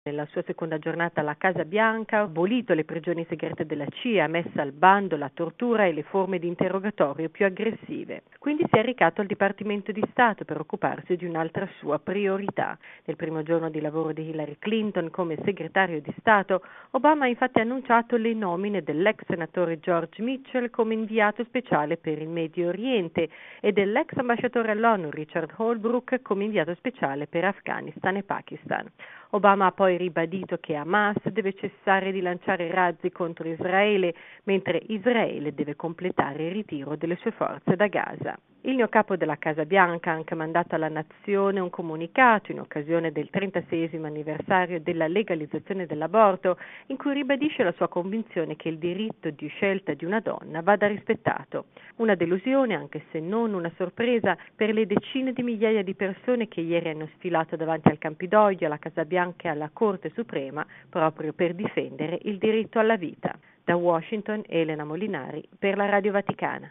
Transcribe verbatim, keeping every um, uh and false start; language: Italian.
Nella sua seconda giornata alla Casa Bianca ha abolito le prigioni segrete della C I A, ha messo al bando la tortura e le forme di interrogatorio più aggressive. Quindi si è recato al Dipartimento di Stato per occuparsi di un'altra sua priorità. Nel primo giorno di lavoro di Hillary Clinton come segretario di Stato, Obama ha infatti annunciato le nomine dell'ex senatore George Mitchell come inviato speciale per il Medio Oriente e dell'ex ambasciatore all'ONU Richard Holbrooke come inviato speciale per Afghanistan e Pakistan. Obama ha poi ribadito che Hamas deve cessare di lanciare razzi contro Israele, mentre Israele deve completare il ritiro delle sue forze da Gaza. Il neocapo della Casa Bianca ha anche mandato alla nazione un comunicato in occasione del trentaseiesimo anniversario della legalizzazione dell'aborto, in cui ribadisce la sua convinzione che il diritto di scelta di una donna vada rispettato. Una delusione, anche se non una sorpresa, per le decine di migliaia di persone che ieri hanno sfilato davanti al Campidoglio, alla Casa Bianca e alla Corte Suprema proprio per difendere il diritto alla vita. Da Washington, Elena Molinari per la Radio Vaticana.